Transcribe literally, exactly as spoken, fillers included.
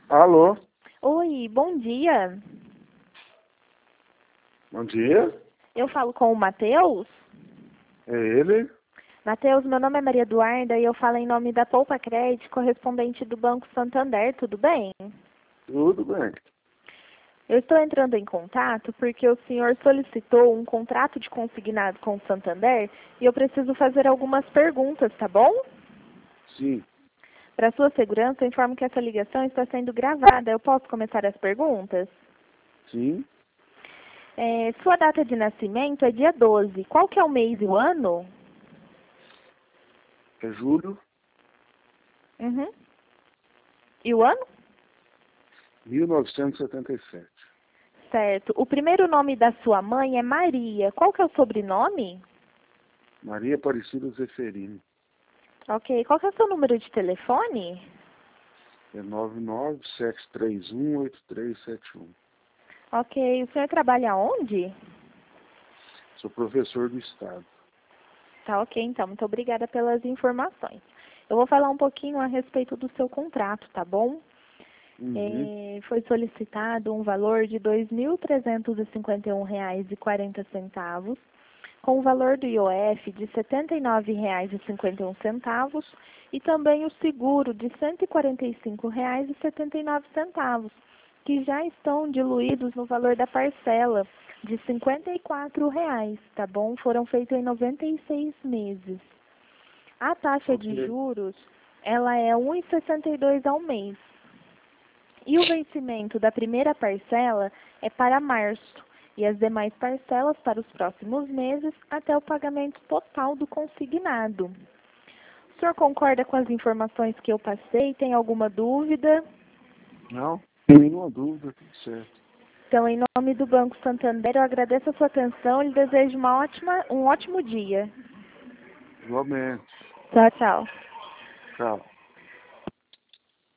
Alô, Oi, bom dia. bom dia. Eu falo com o Matheus. É ele? Matheus, meu nome é Maria Eduarda e eu falo em nome da Poupa Crédito, correspondente do Banco Santander, tudo bem? Tudo bem. Eu estou entrando em contato porque o senhor solicitou um contrato de consignado com o Santander e eu preciso fazer algumas perguntas, tá bom? Sim, Para sua segurança, eu informo que essa ligação está sendo gravada. Eu posso começar as perguntas? sim. É, sua data de nascimento é dia doze. Qual que é o mês e o ano? É julho Uhum. E o ano? mil novecentos e setenta e sete. Certo. O primeiro nome da sua mãe é Maria. Qual que é o sobrenome? Maria Aparecida Zeferino. Ok. Qual que é o seu número de telefone? É nove nove sete três um oito três sete um. Ok. O senhor trabalha onde? Sou professor do Estado. Tá ok, então. Muito obrigada pelas informações. Eu vou falar um pouquinho a respeito do seu contrato, tá bom? Uhum. É, foi solicitado um valor de dois mil trezentos e cinquenta e um reais e quarenta centavos, com o valor do I O F de setenta e nove reais e cinquenta e um centavos e também o seguro de cento e quarenta e cinco reais e setenta e nove centavos, que já estão diluídos no valor da parcela de cinquenta e quatro reais, tá bom? Foram feitos em noventa e seis meses. A taxa de Ok. juros, ela é um vírgula sessenta e dois ao mês. E o vencimento da primeira parcela é para março e as demais parcelas para os próximos meses até o pagamento total do consignado. O senhor concorda com as informações que eu passei? Tem alguma dúvida? Não, sem nenhuma dúvida, tudo certo. Então, em nome do Banco Santander, eu agradeço a sua atenção e lhe desejo uma ótima, um ótimo dia. Igualmente. Tchau, tchau. Tchau.